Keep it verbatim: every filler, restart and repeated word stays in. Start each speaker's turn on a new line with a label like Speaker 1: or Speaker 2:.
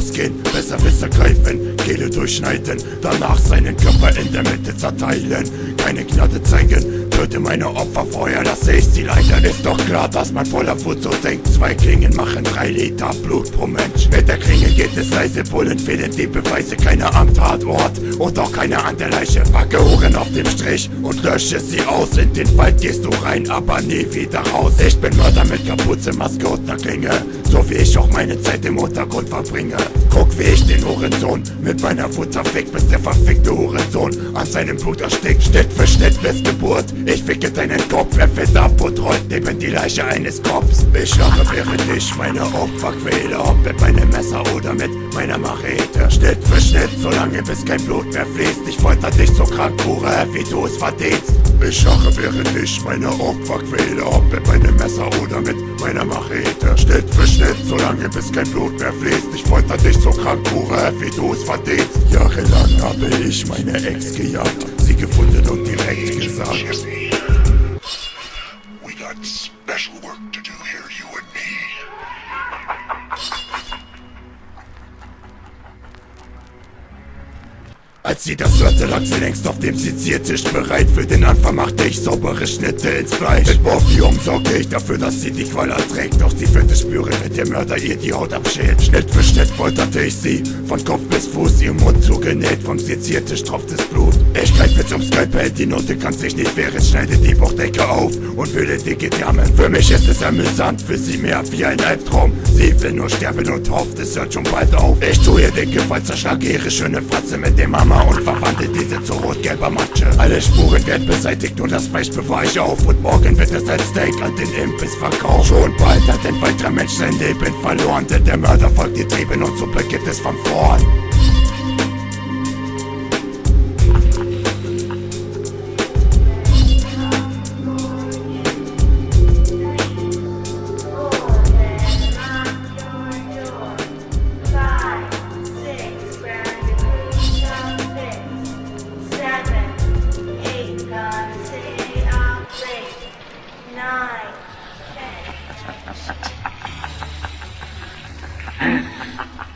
Speaker 1: losgehen, Besserwisser greifen, Kehle durchschneiden, danach seinen Körper in der Mitte zerteilen. Keine Gnade zeigen, töte meine Opfer, vorher lasse ich sie leiden. Ist doch klar, dass man voller Wut so denkt. Zwei Klingen machen drei Liter Blut pro Mensch. Mit der Klinge geht es leise, Bullen fehlen die Beweise. Keine am Tatort und auch keine an der Leiche. Packe Huren auf dem Strich und lösche sie aus. In den Wald gehst du rein, aber nie wieder raus. Ich bin Mörder mit Kapuze, Maske und ner Klinge, so wie ich auch meine Zeit im Untergrund verbringe. Guck, wie ich den Hurensohn mit meiner Wut zerfick, bis der verfickte Hurensohn an seinem Blut erstickt. Schnitt für Schnitt bis Geburt, ich ficke deinen Kopf, er fällt ab und rollt neben die Leiche eines Kopfs. Ich lache, während ich meine Opfer quäle, ob mit meinem Messer oder mit meiner Machete. Schnitt für Schnitt, solange bis kein Blut mehr fließt. Ich folter dich so krank, Hure, wie du es verdienst. Ich lache, während ich meine Opfer quäle, ob mit meinem Messer oder mit meiner Machete. Schnitt für Schnitt, solange bis kein Blut mehr fließt. Ich folter dich so krank, Hure, wie du es verdienst. Jahrelang habe ich meine Ex gejagt, sie gefunden und direkt gesagt:
Speaker 2: We got special work to do here, you and me.
Speaker 1: Als sie das hörte, lag sie längst auf dem Seziertisch. Bereit für den Anfang machte ich saubere Schnitte ins Fleisch. Mit Morphium sorgte ich dafür, dass sie die Qual erträgt. Doch sie wird es spüren, wenn der Mörder ihr die Haut abschält. Schnitt für Schnitt folterte ich sie, von Kopf bis Fuß, ihr Mund zugenäht. Vom Seziertisch tropft es Blut. Ich greife zum Skalpell, die Note kann sich nicht wehren. Schneide die Bauchdecke auf und fühle die Gedärme. Für mich ist es amüsant, für sie mehr wie ein Albtraum. Sie will nur sterben und hofft, es hört schon bald auf. Ich tue ihr den Gefallen, zerschlage ihre schöne Fratze mit dem Hammer und verwandelt diese zu rot-gelber Matsche. Alle Spuren werden beseitigt und das Fleisch bewahre ich auf. Und morgen wird es als Steak an den Imbiss verkauft. Schon bald hat ein weiterer Mensch sein Leben verloren, denn der Mörder folgt die Trieben und so beginnt es von vorn.
Speaker 3: Nine, ten.